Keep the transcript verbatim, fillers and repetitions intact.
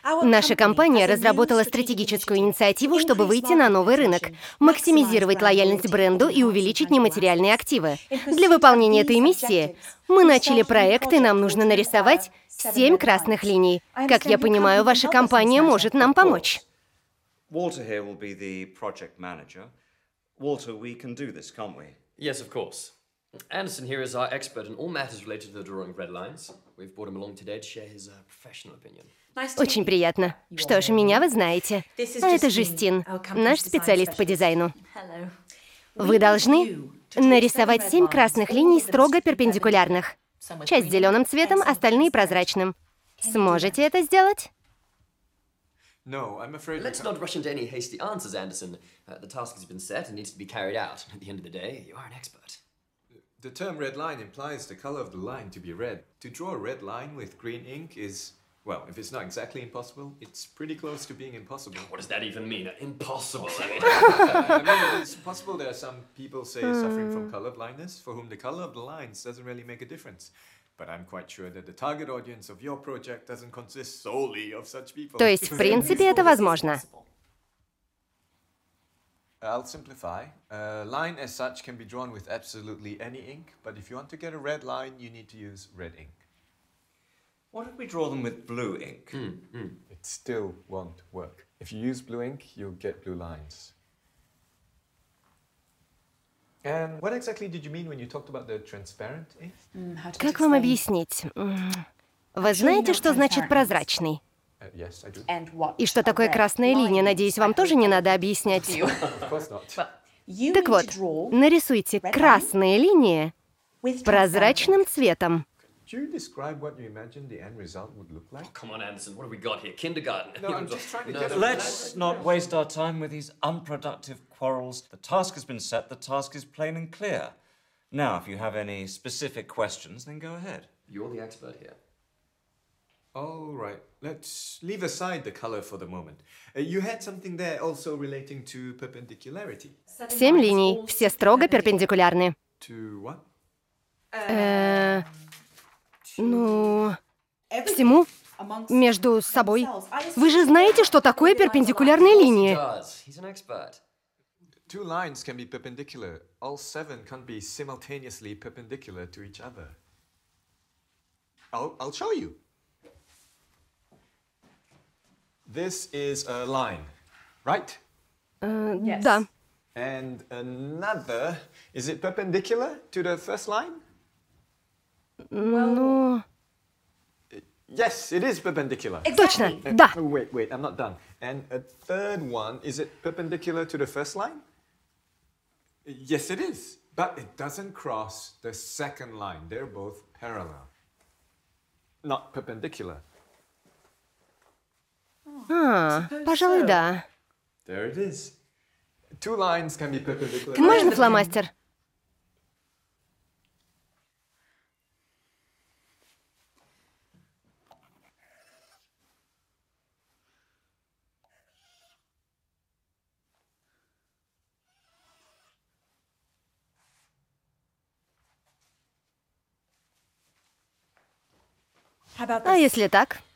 Наша компания разработала стратегическую инициативу, чтобы выйти на новый рынок, максимизировать лояльность бренду и увеличить нематериальные активы. Для выполнения этой миссии мы начали проект, и нам нужно нарисовать семь красных линий. Как я понимаю, ваша компания может нам помочь. Walter here will be the project manager. Walter, we can do this, can't we? Yes, of course. Anderson here is our expert in all matters related to the drawing of red lines. We've brought him along today to share his uh, professional opinion. Очень приятно. Что ж, меня вы знаете. А это Жюстин, наш специалист по дизайну. Вы должны нарисовать семь красных линий строго перпендикулярных. Часть зеленым цветом, остальные прозрачным. Сможете это сделать? No, I'm afraid. Let's not rush into any hasty answers, Anderson. Uh, the task has been set and needs to be carried out. At the end of the day, you are an expert. The term red line implies the color of the line to be red. To draw a red line with green ink is, well, if it's not exactly impossible, it's pretty close to being impossible. What does that even mean? Impossible. I mean, I mean, it's possible there are some people, say, suffering from color blindness, for whom the color of the lines doesn't really make a difference. But I'm quite sure that the target audience of your project doesn't consist solely of such people. То есть, в принципе, это возможно. I'll simplify. A line as such can be drawn with absolutely any ink, but if you want to get a red line, you need to use red ink. What if we draw them with blue ink? mm, mm. It still won't work. If you use blue ink, you'll get blue lines. And what exactly did you mean when you talked about the transparent ink? Как вам объяснить? Вы знаете, что значит прозрачный? Uh, yes, I do. И что такое красная линия? Надеюсь, вам тоже не надо объяснять. Of course not. Так вот, нарисуйте красные линии прозрачным цветом. Could you describe what you imagine the end result would look like? Oh, come on, Anderson. What have we got here? Kindergarten. No, I'm just trying to No, get a... Let's not waste our time with these unproductive quarrels. The task has been set, the task is plain and clear. Now, if you have any specific questions, then go ahead. You're the expert here. All right, let's leave aside the color for the moment. Uh, you had something there also relating to perpendicularity. Семь линий, все строго перпендикулярны. To what? Э, ну, всему между собой. Вы же знаете, что такое перпендикулярные линии? Does. He's an expert. Two lines can be perpendicular. All seven can't be simultaneously perpendicular to each other. I'll, I'll show you. This is a line, right? Э, да. And another, is it perpendicular to the first line? Ну, Yes, it is perpendicular. точно, да. Oh, wait, wait, I'm not done. And a third one, is it perpendicular to the first line? Yes, it is. But it doesn't cross the second line. They're both parallel, not perpendicular. А, пожалуй, да. There it is. Two lines can be perpendicular. Можно фломастер? А если так?